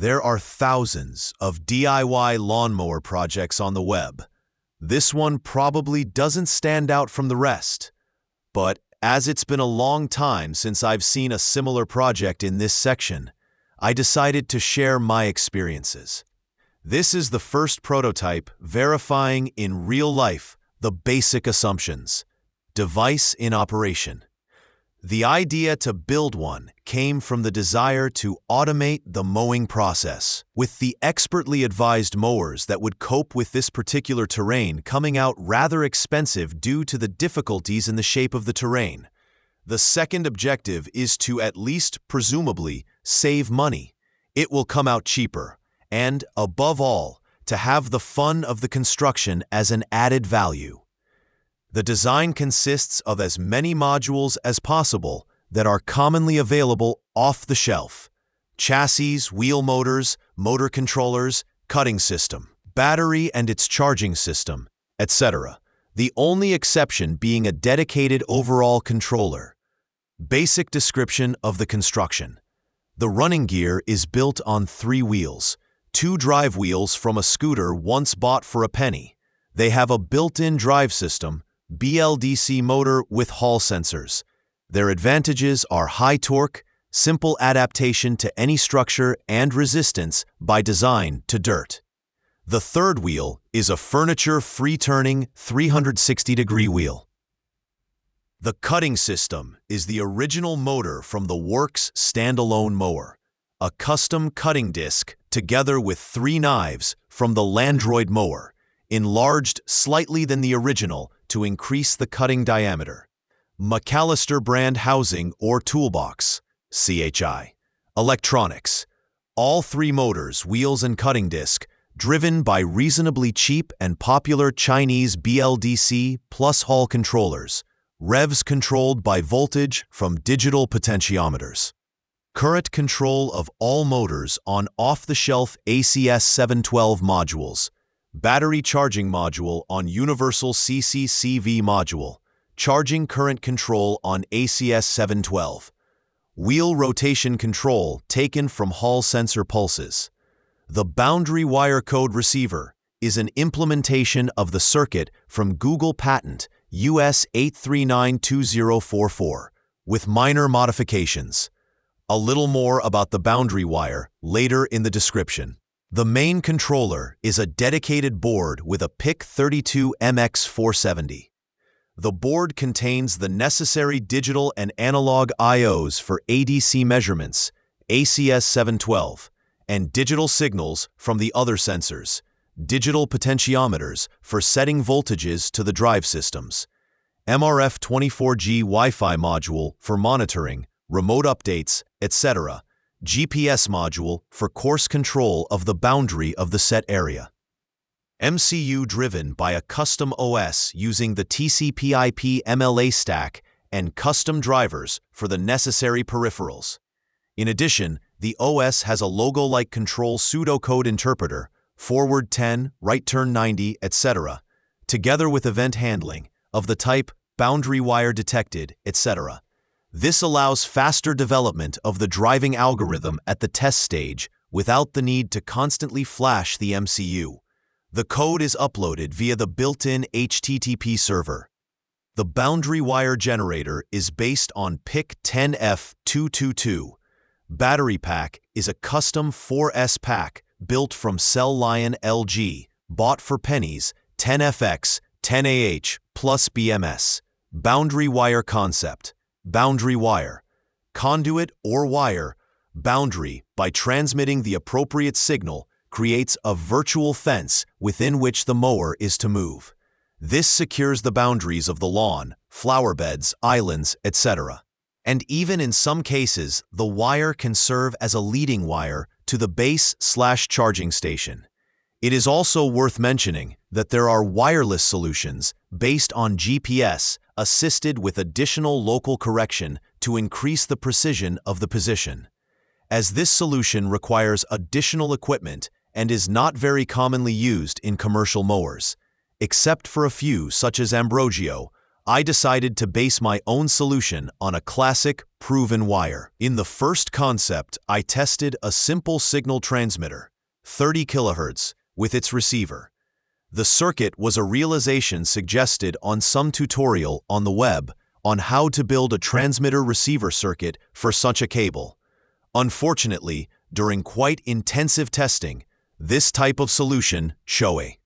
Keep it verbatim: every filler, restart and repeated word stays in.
There are thousands of D I Y lawnmower projects on the web. This one probably doesn't stand out from the rest. But as it's been a long time since I've seen a similar project in this section, I decided to share my experiences. This is the first prototype verifying in real life the basic assumptions. Device in operation. The idea to build one came from the desire to automate the mowing process, with the expertly advised mowers that would cope with this particular terrain coming out rather expensive due to the difficulties in the shape of the terrain. The second objective is to at least presumably save money. It will come out cheaper, and, above all, to have the fun of the construction as an added value. The design consists of as many modules as possible that are commonly available off the shelf: chassis, wheel motors, motor controllers, cutting system, battery and its charging system, et cetera. The only exception being a dedicated overall controller. Basic description of the construction. The running gear is built on three wheels, two drive wheels from a scooter once bought for a penny. They have a built-in drive system, B L D C motor with Hall sensors. Their advantages are high torque, simple adaptation to any structure, and resistance by design to dirt. The third wheel is a furniture-free-turning three hundred sixty degree wheel. The cutting system is the original motor from the Works standalone mower, a custom cutting disc together with three knives from the Landroid mower, enlarged slightly than the original to increase the cutting diameter. McAllister brand housing or toolbox, C H I. Electronics. All three motors, wheels and cutting disc, driven by reasonably cheap and popular Chinese B L D C plus Hall controllers. Revs controlled by voltage from digital potentiometers. Current control of all motors on off-the-shelf A C S seven twelve modules. Battery charging module on universal C C C V module. Charging current control on A C S seven twelve. Wheel rotation control taken from Hall sensor pulses. The boundary wire code receiver is an implementation of the circuit from Google patent U S eight three nine two zero four four, with minor modifications. A little more about the boundary wire later in the description. The main controller is a dedicated board with a P I C thirty-two M X four seventy. The board contains the necessary digital and analog I Os for A D C measurements, A C S seven twelve, and digital signals from the other sensors, digital potentiometers for setting voltages to the drive systems, M R F twenty-four G Wi-Fi module for monitoring, remote updates, et cetera, G P S module for course control of the boundary of the set area. M C U driven by a custom O S using the T C P I P M L A stack and custom drivers for the necessary peripherals. In addition, the O S has a logo-like control pseudocode interpreter, forward ten, right turn ninety, et cetera, together with event handling of the type boundary wire detected, et cetera. This allows faster development of the driving algorithm at the test stage without the need to constantly flash the M C U. The code is uploaded via the built-in H T T P server. The boundary wire generator is based on P I C ten F two twenty-two. Battery pack is a custom four S pack built from Cell Lion L G, bought for pennies, ten F X, ten A H, plus B M S. Boundary wire concept. Boundary wire. Conduit or wire. Boundary, by transmitting the appropriate signal, creates a virtual fence within which the mower is to move. This secures the boundaries of the lawn, flower beds, islands, et cetera. And even in some cases, the wire can serve as a leading wire to the base slash charging station. It is also worth mentioning that there are wireless solutions based on G P S assisted with additional local correction to increase the precision of the position. As this solution requires additional equipment and is not very commonly used in commercial mowers, except for a few such as Ambrogio, I decided to base my own solution on a classic, proven wire. In the first concept, I tested a simple signal transmitter, thirty kilohertz, with its receiver. The circuit was a realization suggested on some tutorial on the web on how to build a transmitter-receiver circuit for such a cable. Unfortunately, during quite intensive testing, this type of solution, Shoei,